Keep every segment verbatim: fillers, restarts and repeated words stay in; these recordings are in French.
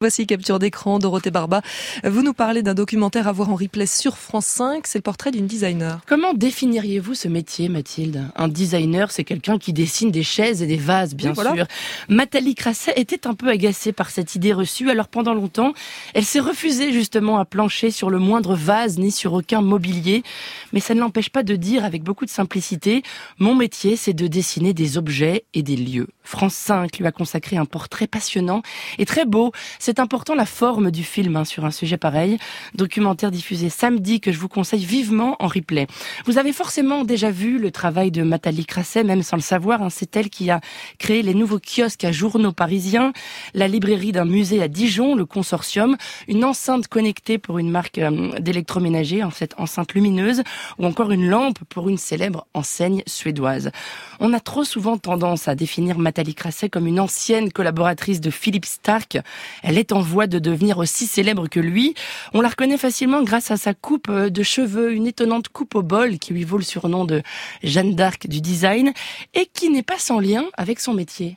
Voici capture d'écran, Dorothée Barba. Vous nous parlez d'un documentaire à voir en replay sur France cinq. C'est le portrait d'une designer. Comment définiriez-vous ce métier, Mathilde ? Un designer, c'est quelqu'un qui dessine des chaises et des vases, bien oui, sûr. Voilà. Nathalie Crasset était un peu agacée par cette idée reçue. Alors pendant longtemps, elle s'est refusée justement à plancher sur le moindre vase ni sur aucun mobilier. Mais ça ne l'empêche pas de dire avec beaucoup de simplicité, mon métier, c'est de dessiner des objets et des lieux. France cinq lui a consacré un portrait passionnant et très beau. C'est important la forme du film hein, sur un sujet pareil. Documentaire diffusé samedi que je vous conseille vivement en replay. Vous avez forcément déjà vu le travail de Nathalie Crasset, même sans le savoir. Hein, c'est elle qui a créé les nouveaux kiosques à journaux parisiens, la librairie d'un musée à Dijon, le Consortium, une enceinte connectée pour une marque euh, d'électroménager, en cette enceinte lumineuse, ou encore une lampe pour une célèbre enseigne suédoise. On a trop souvent tendance à définir Nathalie Crasset comme une ancienne collaboratrice de Philippe Starck. Elle est en voie de devenir aussi célèbre que lui. On la reconnaît facilement grâce à sa coupe de cheveux, une étonnante coupe au bol qui lui vaut le surnom de Jeanne d'Arc du design et qui n'est pas sans lien avec son métier.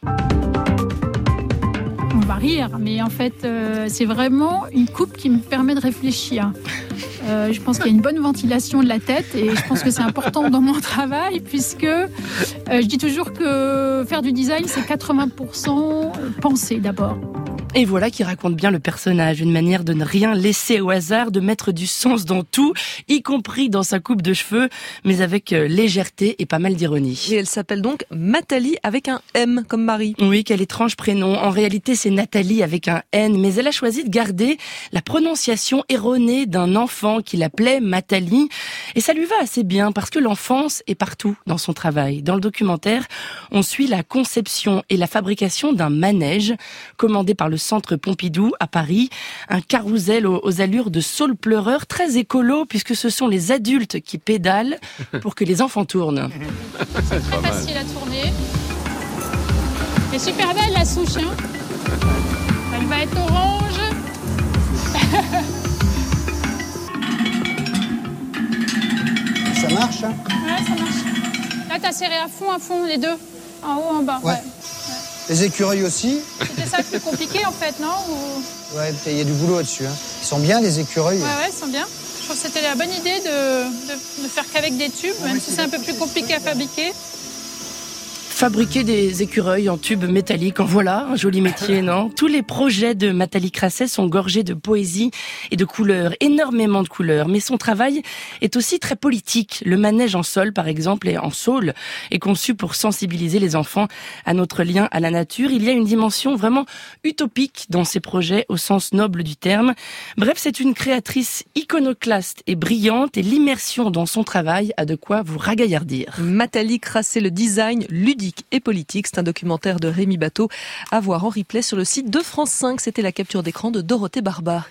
On va rire, mais en fait, euh, c'est vraiment une coupe qui me permet de réfléchir. Euh, je pense qu'il y a une bonne ventilation de la tête et je pense que c'est important dans mon travail puisque euh, je dis toujours que faire du design, c'est quatre-vingts pour cent penser d'abord. Et voilà qui raconte bien le personnage, une manière de ne rien laisser au hasard, de mettre du sens dans tout, y compris dans sa coupe de cheveux, mais avec légèreté et pas mal d'ironie. Et elle s'appelle donc Nathalie avec un M, comme Marie. Oui, quel étrange prénom. En réalité, c'est Nathalie avec un N, mais elle a choisi de garder la prononciation erronée d'un enfant qui l'appelait Nathalie. Et ça lui va assez bien, parce que l'enfance est partout dans son travail. Dans le documentaire, on suit la conception et la fabrication d'un manège commandé par le Centre Pompidou à Paris, un carrousel aux, aux allures de saule pleureur, très écolo puisque ce sont les adultes qui pédalent pour que les enfants tournent. C'est très facile à tourner. C'est super belle la souche, hein. Elle va être orange. Ça marche, hein? Ouais, ça marche. Là, t'as serré à fond, à fond, les deux. En haut, en bas. Ouais. ouais. Les écureuils aussi. C'était ça le plus compliqué en fait, non Ou... Ouais, il y a du boulot là-dessus. Hein. Ils sont bien les écureuils. Ouais, ouais, ils sont bien. Je trouve que c'était la bonne idée de, de, de faire qu'avec des tubes, ouais, même si c'est un peu plus compliqué à fabriquer. Fabriquer des écureuils en tubes métalliques, en voilà un joli métier, non ? Tous les projets de Nathalie Crasset sont gorgés de poésie et de couleurs, énormément de couleurs. Mais son travail est aussi très politique. Le manège en sol, par exemple, et en saule, est conçu pour sensibiliser les enfants à notre lien à la nature. Il y a une dimension vraiment utopique dans ses projets, au sens noble du terme. Bref, c'est une créatrice iconoclaste et brillante, et l'immersion dans son travail a de quoi vous ragaillardir. Nathalie Crasset, le design ludique et politique. C'est un documentaire de Rémi Bateau à voir en replay sur le site de France cinq. C'était la capture d'écran de Dorothée Barba.